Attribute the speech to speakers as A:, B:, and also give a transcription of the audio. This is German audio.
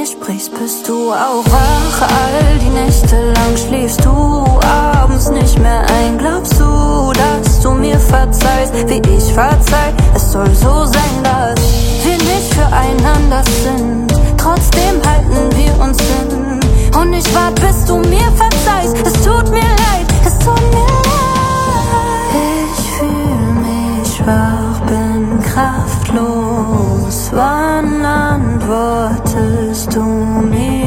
A: sprichst, bist du auch wach. All die Nächte lang schläfst du abends nicht mehr ein. Glaubst du, dass du mir verzeihst, wie ich verzeih? Es soll so sein, dass wir nicht füreinander sind. Trotzdem halten wir uns hin. Und ich wart, bis du mir verzeihst. Es tut mir leid, es tut mir leid. Ich fühl mich schwach, bin kraftlos. Wann antwortest du mir?